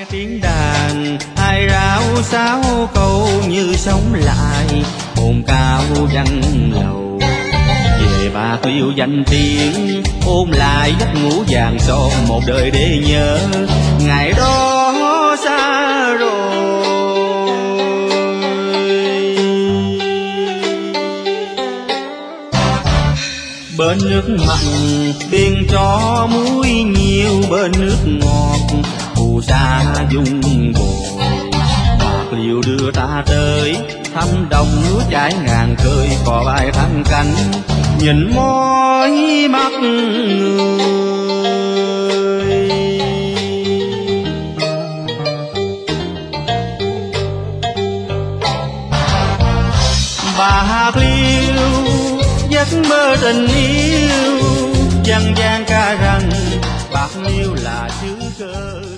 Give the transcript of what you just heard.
tiếng đàn hai ráo sáu câu như sống lại hồn cao văn lầu. Về Bạc Liêu danh tiếng ôm lại giấc ngủ vàng son một đời để nhớ ngày đó xa rồi. Bên nước mặn biên cho muối nhiều, bên nước ngọt phù sa dung bồi. Bạc Liêu đưa ta tới thăm đồng nước chảy ngàn khơi, cò bay thăng cánh nhìn mỏi mắt người. Bạc Liêu giấc mơ tình yêu, dân gian ca rằng Bạc Liêu là xứ cơ.